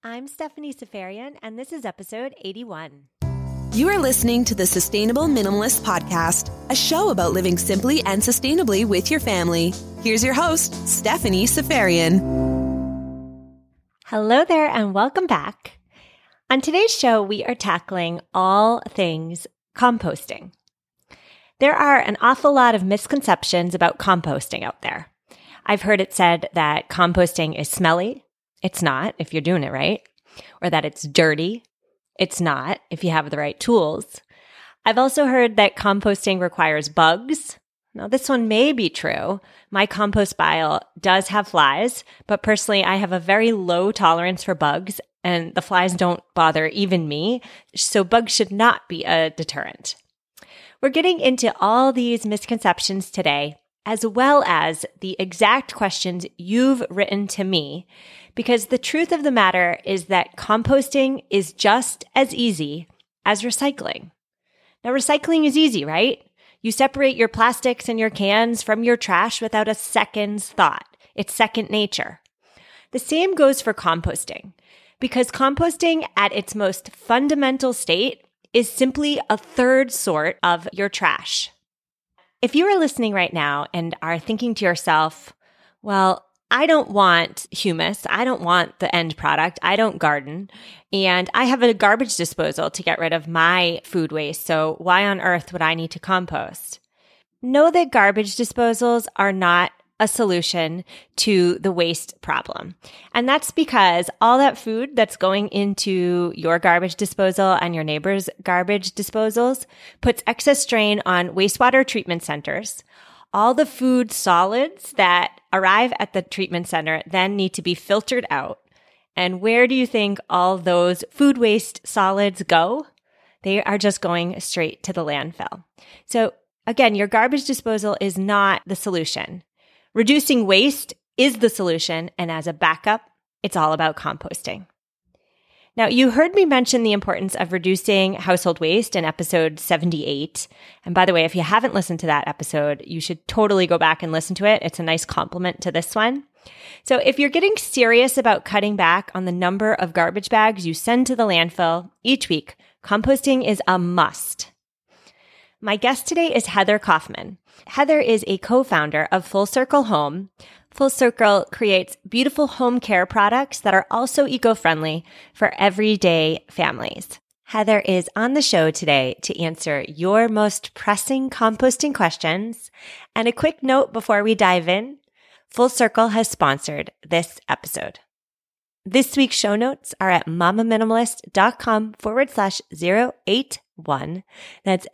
I'm Stephanie Seferian, and this is episode 81. You are listening to the Sustainable Minimalist Podcast, a show about living simply and sustainably with your family. Here's your host, Stephanie Seferian. Hello there, and welcome back. On today's show, we are tackling all things composting. There are an awful lot of misconceptions about composting out there. I've heard it said that composting is smelly. It's not, if you're doing it right. Or that it's dirty. It's not, if you have the right tools. I've also heard that composting requires bugs. Now, this one may be true. My compost pile does have flies, but personally, I have a very low tolerance for bugs, and the flies don't bother even me, so bugs should not be a deterrent. We're getting into all these misconceptions today, as well as the exact questions you've written to me, because the truth of the matter is that composting is just as easy as recycling. Now, recycling is easy, right? You separate your plastics and your cans from your trash without a second's thought. It's second nature. The same goes for composting, because composting at its most fundamental state is simply a third sort of your trash. If you are listening right now and are thinking to yourself, well, I don't want humus, I don't want the end product, I don't garden, and I have a garbage disposal to get rid of my food waste, so why on earth would I need to compost? Know that garbage disposals are not a solution to the waste problem. And that's because all that food that's going into your garbage disposal and your neighbor's garbage disposals puts excess strain on wastewater treatment centers. All the food solids that arrive at the treatment center then need to be filtered out. And where do you think all those food waste solids go? They are just going straight to the landfill. So again, your garbage disposal is not the solution. Reducing waste is the solution, and as a backup, it's all about composting. Now, you heard me mention the importance of reducing household waste in episode 78. And by the way, if you haven't listened to that episode, you should totally go back and listen to it. It's a nice complement to this one. So if you're getting serious about cutting back on the number of garbage bags you send to the landfill each week, composting is a must. My guest today is Heather Kaufman. Heather is a co-founder of Full Circle Home. Full Circle creates beautiful home care products that are also eco-friendly for everyday families. Heather is on the show today to answer your most pressing composting questions. And a quick note before we dive in, Full Circle has sponsored this episode. This week's show notes are at mamaminimalist.com/081. That's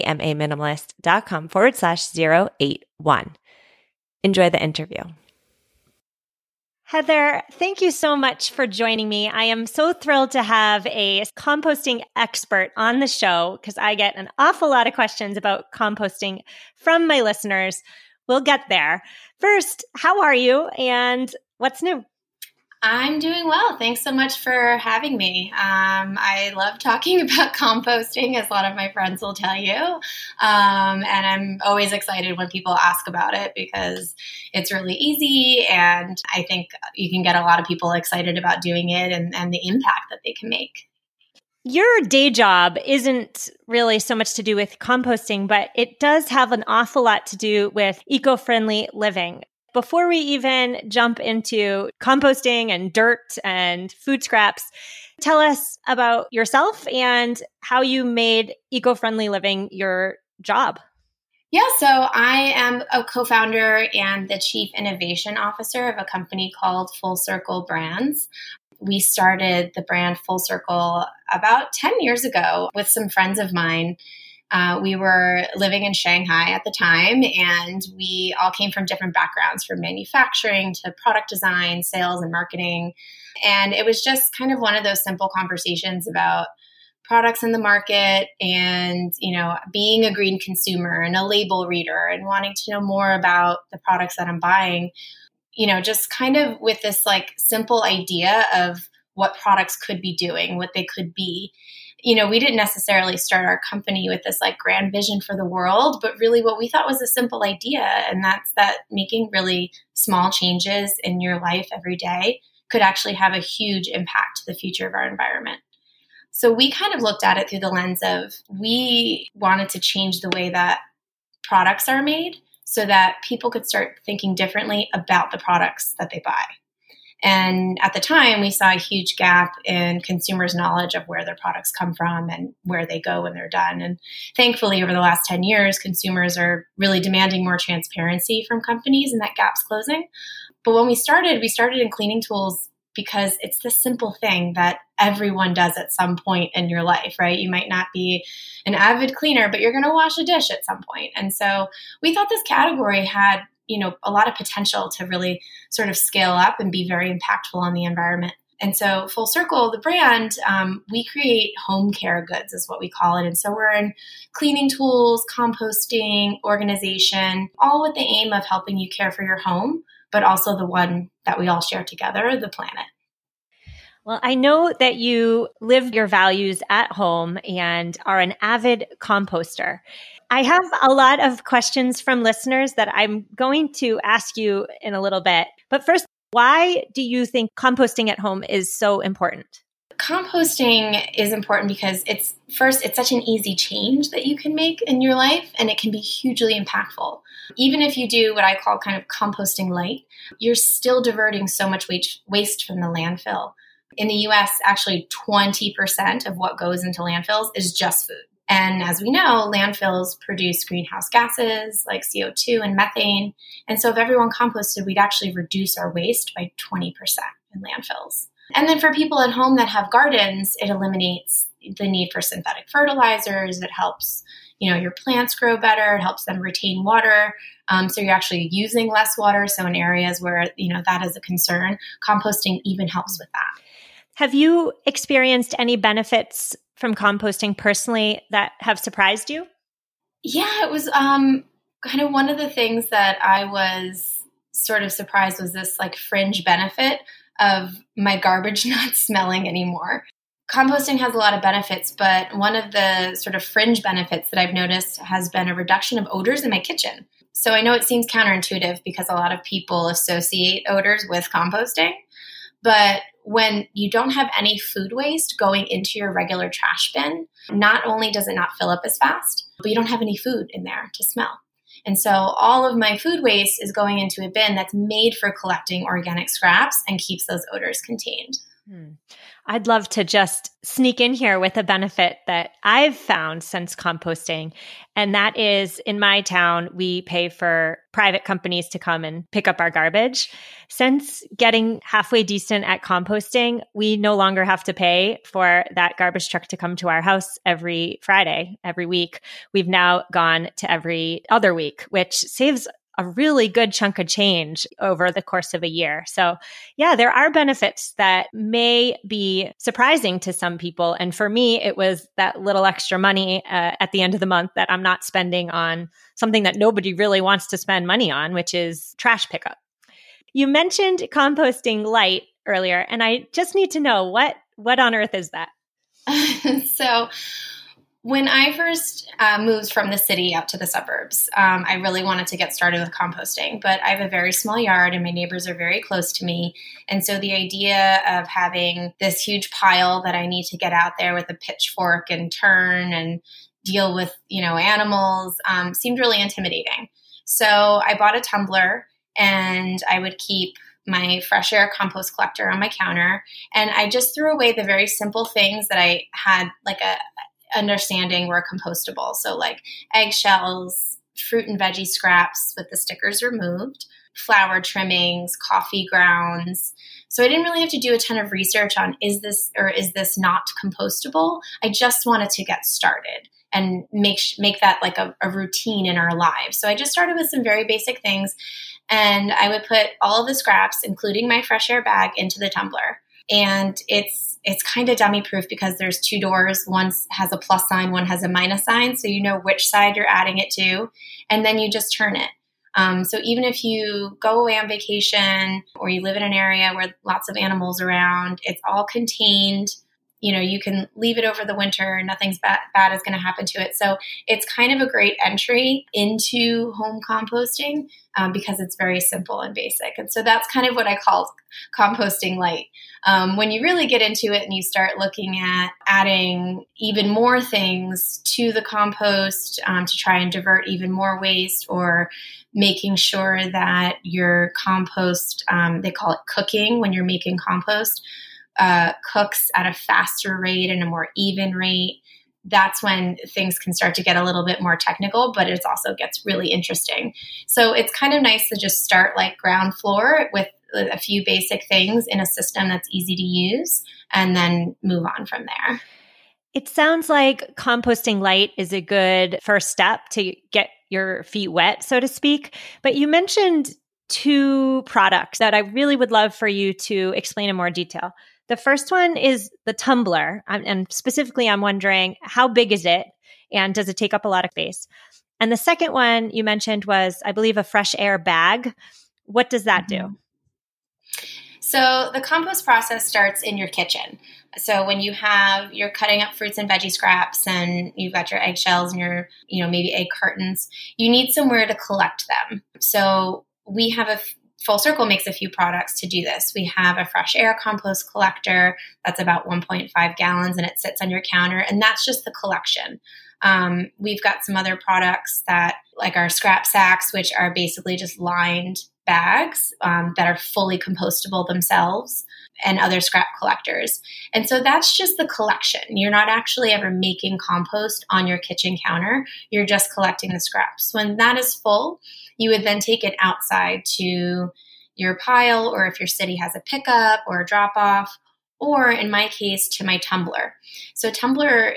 mamaminimalist.com/081. Enjoy the interview. Heather, thank you so much for joining me. I am so thrilled to have a composting expert on the show because I get an awful lot of questions about composting from my listeners. We'll get there. First, how are you and what's new? I'm doing well. Thanks so much for having me. I love talking about composting, as a lot of my friends will tell you. And I'm always excited when people ask about it because it's really easy. And I think you can get a lot of people excited about doing it and the impact that they can make. Your day job isn't really so much to do with composting, but it does have an awful lot to do with eco-friendly living. Before we even jump into composting and dirt and food scraps, tell us about yourself and how you made eco-friendly living your job. Yeah, so I am a co-founder and the chief innovation officer of a company called Full Circle Brands. We started the brand Full Circle about 10 years ago with some friends of mine. We were living in Shanghai at the time, and we all came from different backgrounds, from manufacturing to product design, sales, and marketing. And it was just kind of one of those simple conversations about products in the market and, being a green consumer and a label reader and wanting to know more about the products that I'm buying, just kind of with this simple idea of what products could be doing, what they could be. We didn't necessarily start our company with this grand vision for the world, but really what we thought was a simple idea. And that's that making really small changes in your life every day could actually have a huge impact to the future of our environment. So we kind of looked at it through the lens of we wanted to change the way that products are made so that people could start thinking differently about the products that they buy. And at the time, we saw a huge gap in consumers' knowledge of where their products come from and where they go when they're done. And thankfully, over the last 10 years, consumers are really demanding more transparency from companies, and that gap's closing. But when we started in cleaning tools because it's the simple thing that everyone does at some point in your life, right? You might not be an avid cleaner, but you're going to wash a dish at some point. And so we thought this category had a lot of potential to really sort of scale up and be very impactful on the environment. And so Full Circle, the brand, we create home care goods is what we call it. And so we're in cleaning tools, composting, organization, all with the aim of helping you care for your home, but also the one that we all share together, the planet. Well, I know that you live your values at home and are an avid composter. I have a lot of questions from listeners that I'm going to ask you in a little bit. But first, why do you think composting at home is so important? Composting is important because it's such an easy change that you can make in your life, and it can be hugely impactful. Even if you do what I call kind of composting light, you're still diverting so much waste from the landfill. In the US, actually 20% of what goes into landfills is just food. And as we know, landfills produce greenhouse gases like CO2 and methane. And so if everyone composted, we'd actually reduce our waste by 20% in landfills. And then for people at home that have gardens, it eliminates the need for synthetic fertilizers. It helps, your plants grow better. It helps them retain water. So you're actually using less water. So in areas where, that is a concern, composting even helps with that. Have you experienced any benefits from composting personally that have surprised you? Yeah, it was kind of one of the things that I was sort of surprised was this like fringe benefit of my garbage not smelling anymore. Composting has a lot of benefits, but one of the sort of fringe benefits that I've noticed has been a reduction of odors in my kitchen. So I know it seems counterintuitive because a lot of people associate odors with composting, but when you don't have any food waste going into your regular trash bin, not only does it not fill up as fast, but you don't have any food in there to smell. And so all of my food waste is going into a bin that's made for collecting organic scraps and keeps those odors contained. I'd love to just sneak in here with a benefit that I've found since composting. And that is in my town, we pay for private companies to come and pick up our garbage. Since getting halfway decent at composting, we no longer have to pay for that garbage truck to come to our house every Friday, every week. We've now gone to every other week, which saves a really good chunk of change over the course of a year. So yeah, there are benefits that may be surprising to some people. And for me, it was that little extra money at the end of the month that I'm not spending on something that nobody really wants to spend money on, which is trash pickup. You mentioned composting light earlier, and I just need to know what on earth is that? So when I first moved from the city out to the suburbs, I really wanted to get started with composting, but I have a very small yard and my neighbors are very close to me. And so the idea of having this huge pile that I need to get out there with a pitchfork and turn and deal with, animals seemed really intimidating. So I bought a tumbler and I would keep my fresh air compost collector on my counter. And I just threw away the very simple things that I had like a understanding were compostable. So like eggshells, fruit and veggie scraps with the stickers removed, flour trimmings, coffee grounds. So I didn't really have to do a ton of research on is this not compostable? I just wanted to get started and make that like a routine in our lives. So I just started with some very basic things, and I would put all of the scraps, including my fresh air bag, into the tumbler. And it's kind of dummy proof because there's two doors. One has a plus sign, one has a minus sign. So you know which side you're adding it to, and then you just turn it. So even if you go away on vacation or you live in an area where lots of animals around, it's all contained. you can leave it over the winter and nothing's bad is going to happen to it. So it's kind of a great entry into home composting because it's very simple and basic. And so that's kind of what I call composting light. When you really get into it and you start looking at adding even more things to the compost to try and divert even more waste, or making sure that your compost, they call it cooking when you're making compost, cooks at a faster rate and a more even rate, that's when things can start to get a little bit more technical, but it also gets really interesting. So it's kind of nice to just start like ground floor with a few basic things in a system that's easy to use and then move on from there. It sounds like composting light is a good first step to get your feet wet, so to speak. But you mentioned 2 products that I really would love for you to explain in more detail. The first one is the tumbler. And specifically, I'm wondering, how big is it? And does it take up a lot of space? And the second one you mentioned was, I believe, a fresh air bag. What does that do? So the compost process starts in your kitchen. So when you're cutting up fruits and veggie scraps and you've got your eggshells and your, maybe egg cartons, you need somewhere to collect them. So we have Full Circle makes a few products to do this. We have a fresh air compost collector that's about 1.5 gallons and it sits on your counter, and that's just the collection. We've got some other products that, like our scrap sacks, which are basically just lined bags that are fully compostable themselves, and other scrap collectors. And so that's just the collection. You're not actually ever making compost on your kitchen counter. You're just collecting the scraps. When that is full, you would then take it outside to your pile, or if your city has a pickup or a drop off, or in my case, to my tumbler. So tumbler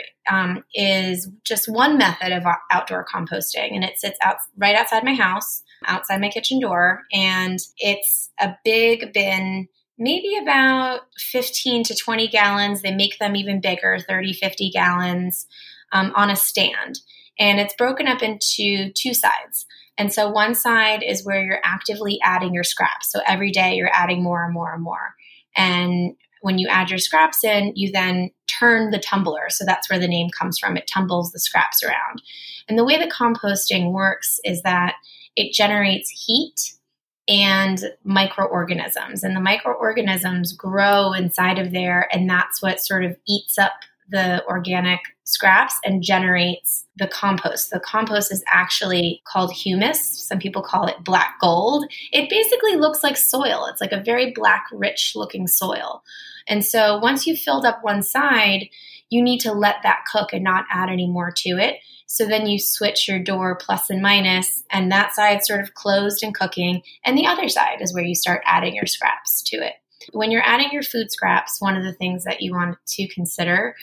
is just one method of outdoor composting, and it sits right outside my house, outside my kitchen door, and it's a big bin, maybe about 15 to 20 gallons. They make them even bigger, 30, 50 gallons on a stand. And it's broken up into 2 sides. And so one side is where you're actively adding your scraps. So every day you're adding more and more and more. And when you add your scraps in, you then turn the tumbler. So that's where the name comes from. It tumbles the scraps around. And the way that composting works is that it generates heat and microorganisms. And the microorganisms grow inside of there, and that's what sort of eats up the organic scraps and generates the compost. The compost is actually called humus. Some people call it black gold. It basically looks like soil. It's like a very black, rich looking soil. And so once you've filled up one side, you need to let that cook and not add any more to it. So then you switch your door plus and minus, and that side's sort of closed and cooking, and the other side is where you start adding your scraps to it. When you're adding your food scraps, one of the things that you want to consider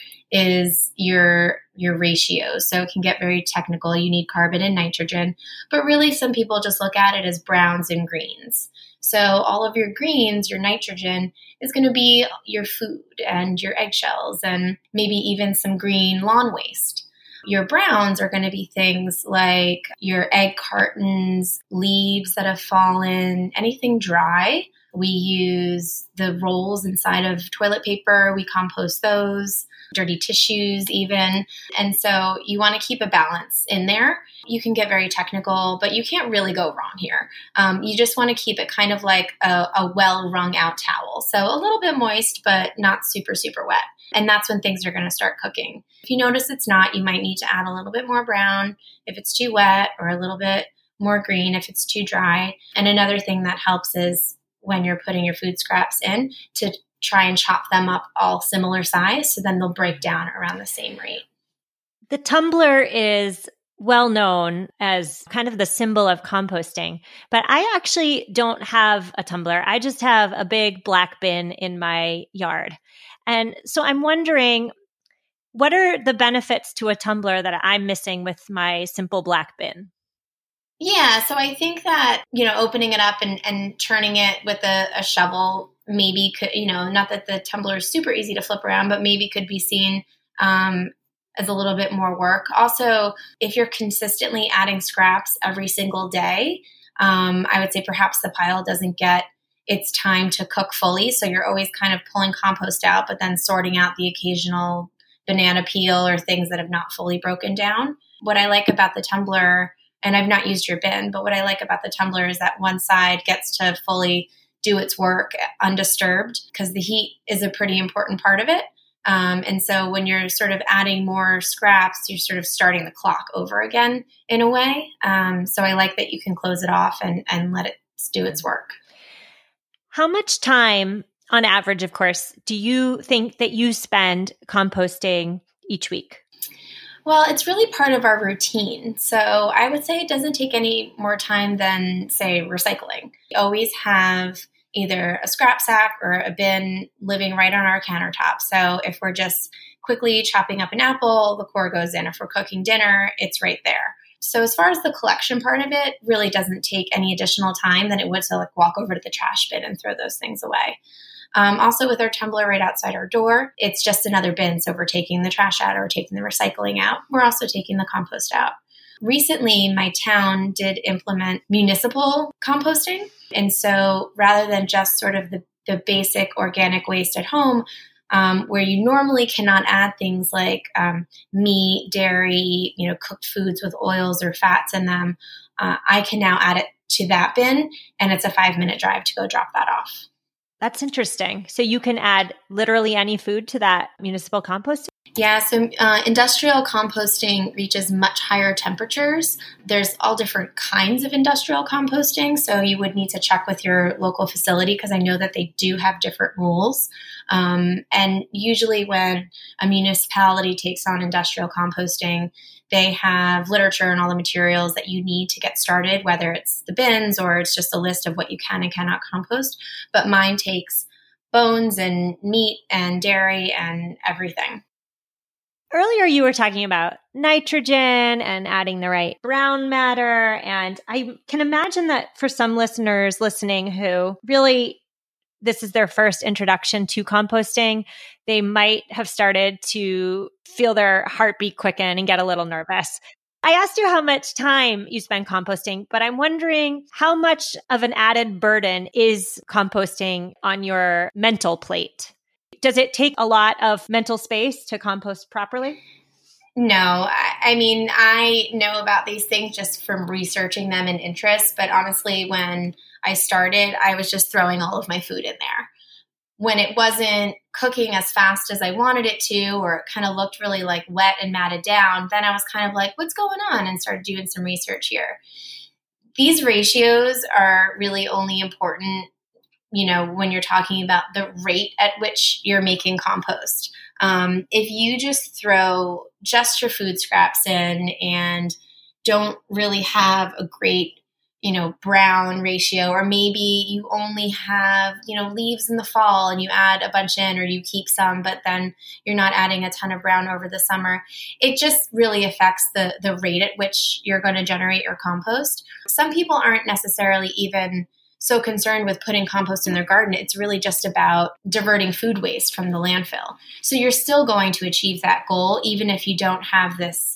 is your ratios. So it can get very technical. You need carbon and nitrogen, but really some people just look at it as browns and greens. So all of your greens, your nitrogen, is going to be your food and your eggshells and maybe even some green lawn waste. Your browns are going to be things like your egg cartons, leaves that have fallen, anything dry. We use the rolls inside of toilet paper. We compost those, dirty tissues even. And so you want to keep a balance in there. You can get very technical, but you can't really go wrong here. You just want to keep it kind of like a well wrung out towel. So a little bit moist, but not super, super wet. And that's when things are going to start cooking. If you notice it's not, you might need to add a little bit more brown if it's too wet, or a little bit more green if it's too dry. And another thing that helps is when you're putting your food scraps in, to try and chop them up all similar size, so then they'll break down around the same rate. The tumbler is well known as kind of the symbol of composting, but I actually don't have a tumbler. I just have a big black bin in my yard. And so I'm wondering, what are the benefits to a tumbler that I'm missing with my simple black bin? Yeah, so I think that, opening it up and turning it with a shovel maybe could, not that the tumbler is super easy to flip around, but maybe could be seen as a little bit more work. Also, if you're consistently adding scraps every single day, I would say perhaps the pile doesn't get it's time to cook fully. So you're always kind of pulling compost out, but then sorting out the occasional banana peel or things that have not fully broken down. What I like about the tumbler, and I've not used your bin, but what I like about the tumbler is that one side gets to fully do its work undisturbed, because the heat is a pretty important part of it. And so when you're sort of adding more scraps, you're sort of starting the clock over again in a way. So I like that you can close it off and let it do its work. How much time, on average, of course, do you think that you spend composting each week? Well, it's really part of our routine. So I would say it doesn't take any more time than, say, recycling. We always have either a scrap sack or a bin living right on our countertop. So if we're just quickly chopping up an apple, the core goes in. If we're cooking dinner, it's right there. So as far as the collection part of it, really doesn't take any additional time than it would to like walk over to the trash bin and throw those things away. Also with our tumbler right outside our door, it's just another bin. So if we're taking the trash out or taking the recycling out, we're also taking the compost out. Recently, my town did implement municipal composting. And so rather than just sort of the basic organic waste at home, where you normally cannot add things like meat, dairy, cooked foods with oils or fats in them, I can now add it to that bin, and it's a 5-minute drive to go drop that off. That's interesting. So you can add literally any food to that municipal composting? Yeah, so industrial composting reaches much higher temperatures. There's all different kinds of industrial composting, so you would need to check with your local facility, because I know that they do have different rules. And usually when a municipality takes on industrial composting, they have literature and all the materials that you need to get started, whether it's the bins or it's just a list of what you can and cannot compost. But mine takes bones and meat and dairy and everything. Earlier, you were talking about nitrogen and adding the right brown matter. And I can imagine that for some listeners listening who really, this is their first introduction to composting, they might have started to feel their heartbeat quicken and get a little nervous. I asked you how much time you spend composting, but I'm wondering how much of an added burden is composting on your mental plate? Does it take a lot of mental space to compost properly? No, I mean, I know about these things just from researching them and interest, but honestly, when I started, I was just throwing all of my food in there. When it wasn't cooking as fast as I wanted it to, or it kind of looked really like wet and matted down, then I was kind of like, what's going on? And started doing some research here. These ratios are really only important when you're talking about the rate at which you're making compost. If you just throw just your food scraps in and don't really have a great, brown ratio, or maybe you only have, leaves in the fall and you add a bunch in, or you keep some, but then you're not adding a ton of brown over the summer, it just really affects the rate at which you're going to generate your compost. Some people aren't necessarily even so concerned with putting compost in their garden. It's really just about diverting food waste from the landfill. So you're still going to achieve that goal, even if you don't have this,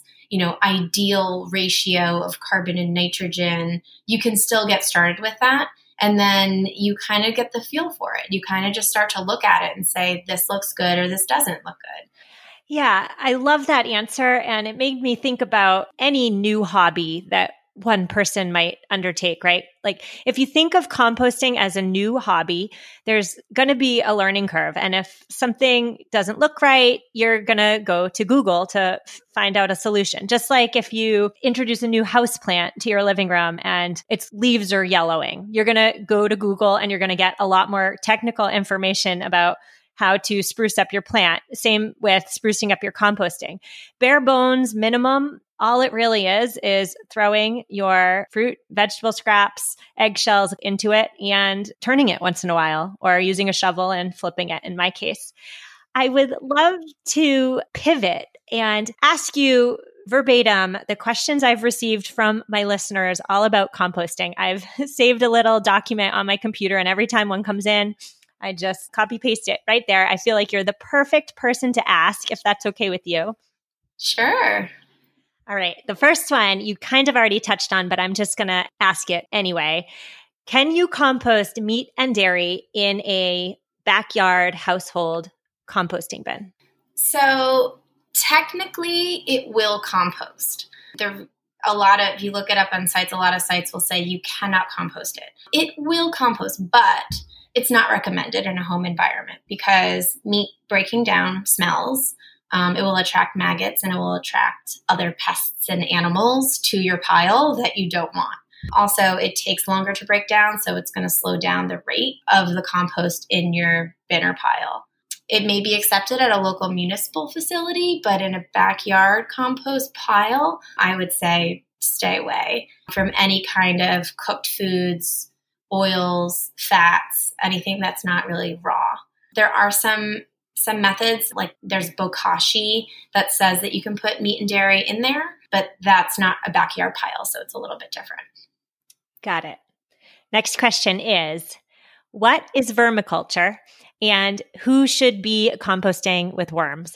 ideal ratio of carbon and nitrogen. You can still get started with that. And then you kind of get the feel for it. You kind of just start to look at it and say, this looks good or this doesn't look good. Yeah, I love that answer. And it made me think about any new hobby that one person might undertake, right? Like if you think of composting as a new hobby, there's going to be a learning curve. And if something doesn't look right, you're going to go to Google to find out a solution. Just like if you introduce a new house plant to your living room and its leaves are yellowing, you're going to go to Google and you're going to get a lot more technical information about how to spruce up your plant. Same with sprucing up your composting. Bare bones minimum, all it really is throwing your fruit, vegetable scraps, eggshells into it and turning it once in a while, or using a shovel and flipping it in my case. I would love to pivot and ask you verbatim the questions I've received from my listeners all about composting. I've saved a little document on my computer, and every time one comes in, I just copy paste it right there. I feel like you're the perfect person to ask, if that's okay with you. Sure. All right. The first one you kind of already touched on, but I'm just going to ask it anyway. Can you compost meat and dairy in a backyard household composting bin? So technically it will compost. If you look it up on sites, a lot of sites will say you cannot compost it. It will compost, but it's not recommended in a home environment because meat breaking down smells. It will attract maggots and it will attract other pests and animals to your pile that you don't want. Also, it takes longer to break down, so it's going to slow down the rate of the compost in your bin or pile. It may be accepted at a local municipal facility, but in a backyard compost pile, I would say stay away from any kind of cooked foods, oils, fats, anything that's not really raw. There are some methods, like there's bokashi that says that you can put meat and dairy in there, but that's not a backyard pile, so it's a little bit different. Got it. Next question is, what is vermiculture and who should be composting with worms?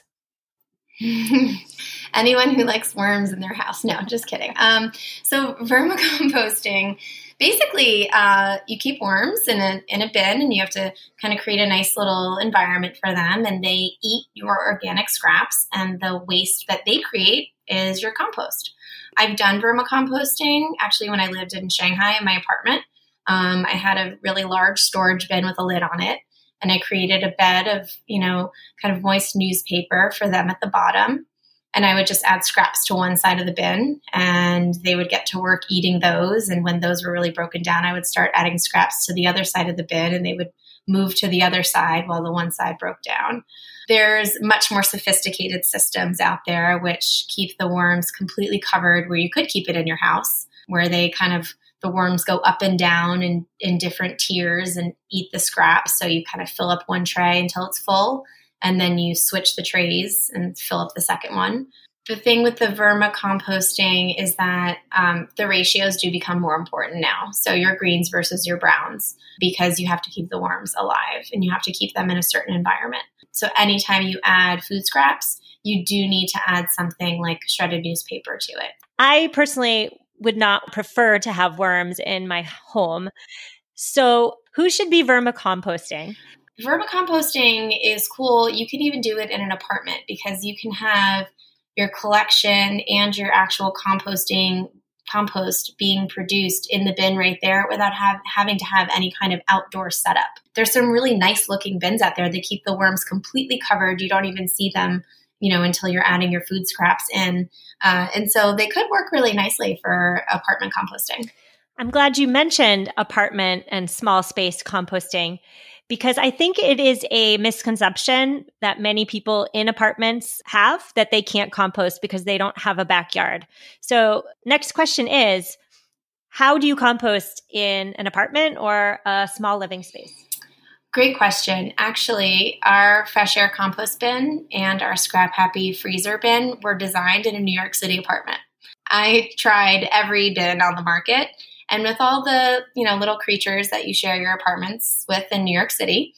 Anyone who likes worms in their house. No, just kidding. So vermicomposting, basically you keep worms in a bin and you have to kind of create a nice little environment for them, and they eat your organic scraps, and the waste that they create is your compost. I've done vermicomposting actually when I lived in Shanghai in my apartment. I had a really large storage bin with a lid on it, and I created a bed of, kind of moist newspaper for them at the bottom. And I would just add scraps to one side of the bin, and they would get to work eating those. And when those were really broken down, I would start adding scraps to the other side of the bin, and they would move to the other side while the one side broke down. There's much more sophisticated systems out there which keep the worms completely covered, where you could keep it in your house, where the worms go up and down in different tiers and eat the scraps. So you kind of fill up one tray until it's full, and then you switch the trays and fill up the second one. The thing with the vermicomposting is that the ratios do become more important now. So your greens versus your browns, because you have to keep the worms alive and you have to keep them in a certain environment. So anytime you add food scraps, you do need to add something like shredded newspaper to it. I personally would not prefer to have worms in my home. So who should be vermicomposting? Vermicomposting is cool. You can even do it in an apartment because you can have your collection and your actual compost being produced in the bin right there without having to have any kind of outdoor setup. There's some really nice looking bins out there that keep the worms completely covered. You don't even see them, until you're adding your food scraps in. And so they could work really nicely for apartment composting. I'm glad you mentioned apartment and small space composting, because I think it is a misconception that many people in apartments have, that they can't compost because they don't have a backyard. So next question is, how do you compost in an apartment or a small living space? Great question. Actually, our fresh air compost bin and our scrap happy freezer bin were designed in a New York City apartment. I tried every bin on the market, and with all the little creatures that you share your apartments with in New York City,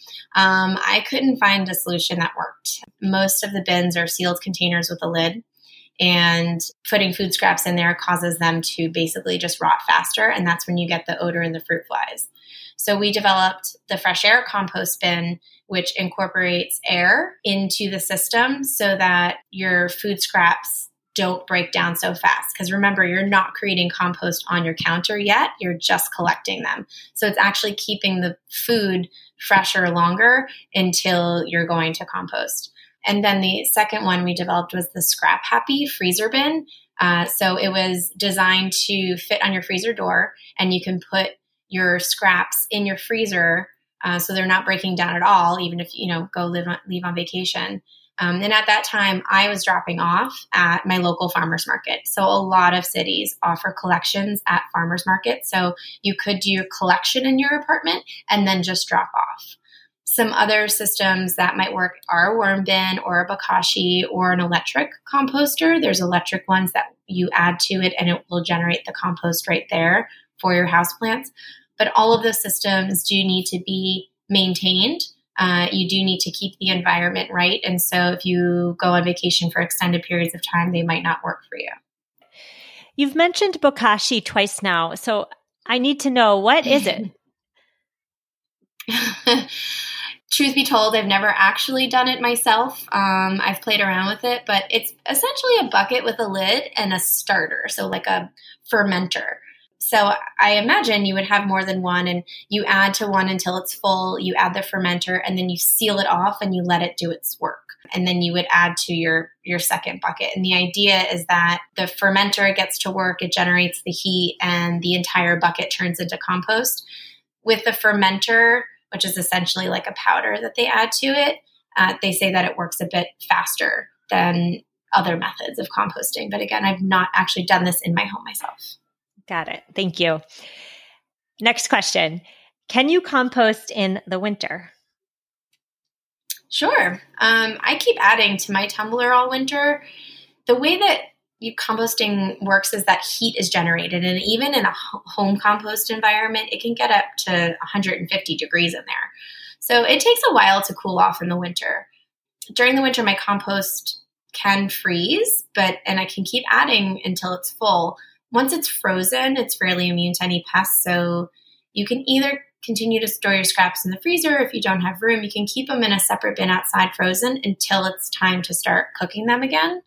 I couldn't find a solution that worked. Most of the bins are sealed containers with a lid, and putting food scraps in there causes them to basically just rot faster, and that's when you get the odor and the fruit flies. So we developed the fresh air compost bin, which incorporates air into the system so that your food scraps don't break down so fast. Because remember, you're not creating compost on your counter yet. You're just collecting them. So it's actually keeping the food fresher longer until you're going to compost. And then the second one we developed was the scrap happy freezer bin. So it was designed to fit on your freezer door, and you can put your scraps in your freezer so they're not breaking down at all, even if leave on vacation. And at that time, I was dropping off at my local farmers market. So a lot of cities offer collections at farmers markets. So you could do your collection in your apartment and then just drop off. Some other systems that might work are a worm bin or a bokashi or an electric composter. There's electric ones that you add to it and it will generate the compost right there for your houseplants. But all of those systems do need to be maintained. You do need to keep the environment right. And so if you go on vacation for extended periods of time, they might not work for you. You've mentioned bokashi twice now, so I need to know, what is it? Truth be told, I've never actually done it myself. I've played around with it, but it's essentially a bucket with a lid and a starter, so like a fermenter. So I imagine you would have more than one, and you add to one until it's full, you add the fermenter, and then you seal it off and you let it do its work. And then you would add to your second bucket. And the idea is that the fermenter gets to work, it generates the heat, and the entire bucket turns into compost. With the fermenter, which is essentially like a powder that they add to it, they say that it works a bit faster than other methods of composting. But again, I've not actually done this in my home myself. Got it. Thank you. Next question. Can you compost in the winter? Sure. I keep adding to my tumbler all winter. The way that composting works is that heat is generated, and even in a home compost environment, it can get up to 150 degrees in there. So it takes a while to cool off in the winter. During the winter, my compost can freeze, and I can keep adding until it's full. Once it's frozen, it's fairly immune to any pests, so you can either continue to store your scraps in the freezer. If you don't have room, you can keep them in a separate bin outside frozen until it's time to start cooking them again.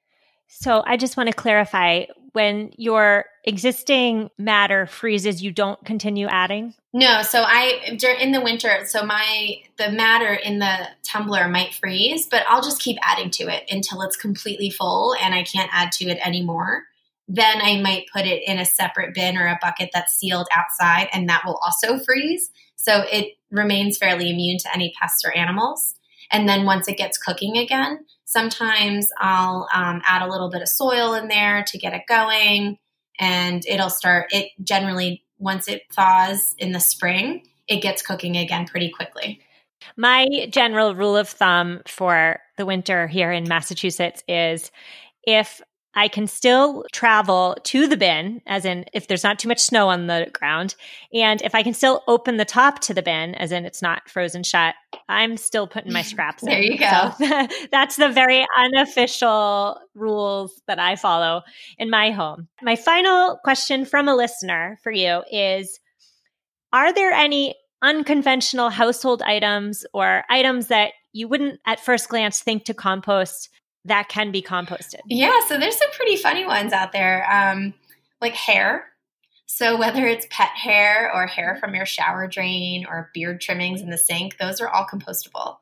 So I just want to clarify, when your existing matter freezes, you don't continue adding? No. So in the winter, the matter in the tumbler might freeze, but I'll just keep adding to it until it's completely full and I can't add to it anymore. Then I might put it in a separate bin or a bucket that's sealed outside, and that will also freeze. So it remains fairly immune to any pests or animals. And then once it gets cooking again, sometimes I'll add a little bit of soil in there to get it going. And it generally, once it thaws in the spring, it gets cooking again pretty quickly. My general rule of thumb for the winter here in Massachusetts is if I can still travel to the bin, as in if there's not too much snow on the ground, and if I can still open the top to the bin, as in it's not frozen shut, I'm still putting my scraps in. There you go. So that's the very unofficial rules that I follow in my home. My final question from a listener for you is, are there any unconventional household items or items that you wouldn't at first glance think to compost that can be composted? Yeah, so there's some pretty funny ones out there, like hair. So whether it's pet hair or hair from your shower drain or beard trimmings in the sink, those are all compostable.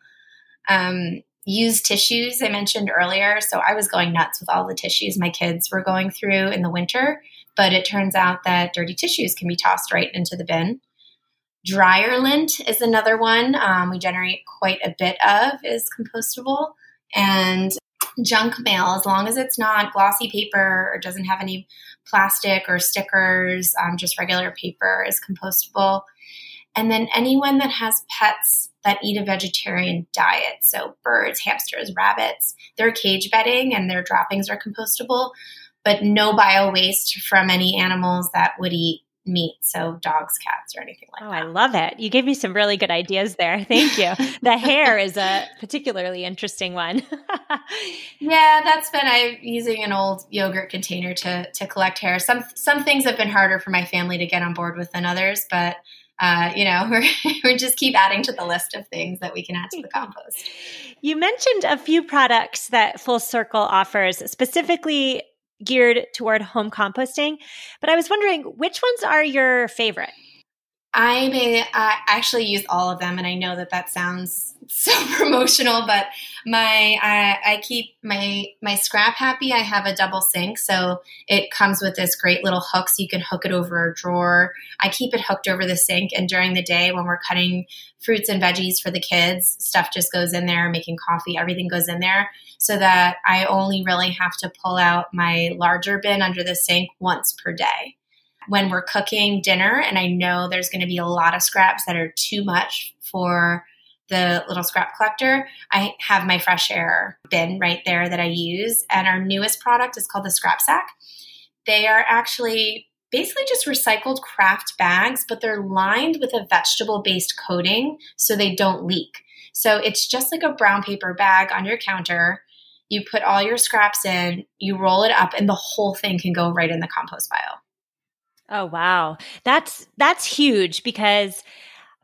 Used tissues I mentioned earlier. So I was going nuts with all the tissues my kids were going through in the winter, but it turns out that dirty tissues can be tossed right into the bin. Dryer lint is another one we generate quite a bit of, is compostable. And junk mail, as long as it's not glossy paper or doesn't have any plastic or stickers, just regular paper, is compostable. And then anyone that has pets that eat a vegetarian diet, so birds, hamsters, rabbits, their cage bedding and their droppings are compostable, but no bio waste from any animals that would eat meat, so dogs, cats, or anything like that. I love it. You gave me some really good ideas there. Thank you. The hair is a particularly interesting one. Yeah, I'm using an old yogurt container to collect hair. Some things have been harder for my family to get on board with than others, but we just keep adding to the list of things that we can add to the compost. You mentioned a few products that Full Circle offers, specifically geared toward home composting, but I was wondering, which ones are your favorite? I actually use all of them, and I know that sounds so promotional, but I keep my Scrap Happy. I have a double sink, so it comes with this great little hook, so you can hook it over a drawer. I keep it hooked over the sink, and during the day when we're cutting fruits and veggies for the kids, stuff just goes in there, making coffee, everything goes in there, so that I only really have to pull out my larger bin under the sink once per day. When we're cooking dinner and I know there's going to be a lot of scraps that are too much for the little scrap collector, I have my Fresh Air bin right there that I use. And our newest product is called the Scrap Sack. They are actually basically just recycled craft bags, but they're lined with a vegetable-based coating so they don't leak. So it's just like a brown paper bag on your counter. You put all your scraps in, you roll it up, and the whole thing can go right in the compost pile. Oh, wow. That's huge, because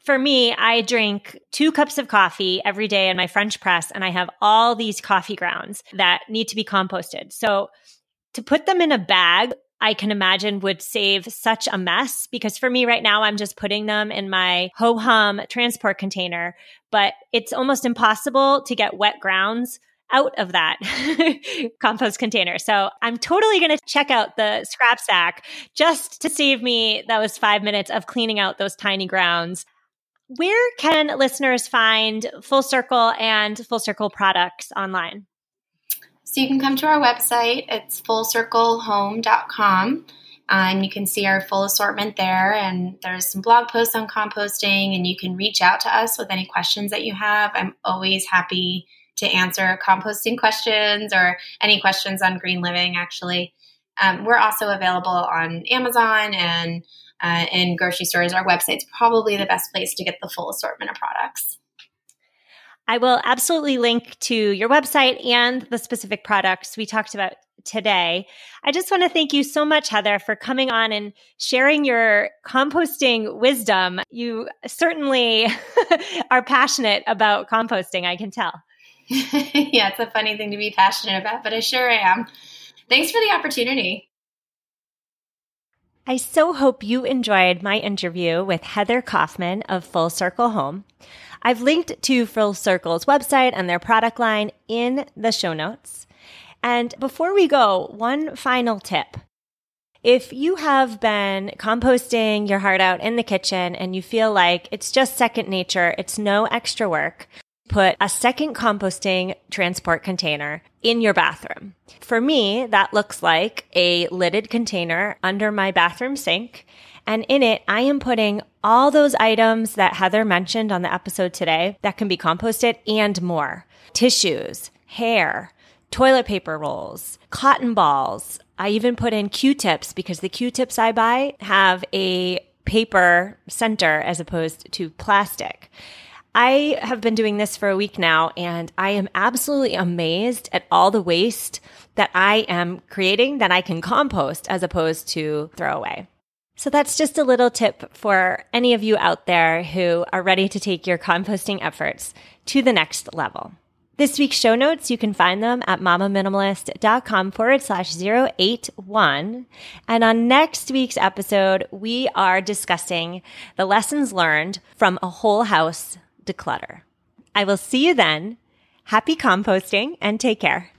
For me, I drink 2 cups of coffee every day in my French press, and I have all these coffee grounds that need to be composted. So to put them in a bag, I can imagine would save such a mess, because for me right now, I'm just putting them in my ho-hum transport container, but it's almost impossible to get wet grounds out of that compost container. So I'm totally going to check out the Scrap Stack just to save me those 5 minutes of cleaning out those tiny grounds. Where can listeners find Full Circle and Full Circle products online? So you can come to our website. It's fullcirclehome.com. And you can see our full assortment there. And there's some blog posts on composting, and you can reach out to us with any questions that you have. I'm always happy to answer composting questions or any questions on green living, actually. We're also available on Amazon and in grocery stores. Our website's probably the best place to get the full assortment of products. I will absolutely link to your website and the specific products we talked about today. I just want to thank you so much, Heather, for coming on and sharing your composting wisdom. You certainly are passionate about composting, I can tell. Yeah, it's a funny thing to be passionate about, but I sure am. Thanks for the opportunity. I so hope you enjoyed my interview with Heather Kaufman of Full Circle Home. I've linked to Full Circle's website and their product line in the show notes. And before we go, one final tip. If you have been composting your heart out in the kitchen and you feel like it's just second nature, it's no extra work, put a second composting transport container in your bathroom. For me, that looks like a lidded container under my bathroom sink. And in it, I am putting all those items that Heather mentioned on the episode today that can be composted and more. Tissues, hair, toilet paper rolls, cotton balls. I even put in Q-tips because the Q-tips I buy have a paper center as opposed to plastic. I have been doing this for a week now, and I am absolutely amazed at all the waste that I am creating that I can compost as opposed to throw away. So that's just a little tip for any of you out there who are ready to take your composting efforts to the next level. This week's show notes, you can find them at mamaminimalist.com/081. And on next week's episode, we are discussing the lessons learned from a whole house declutter. I will see you then. Happy composting and take care.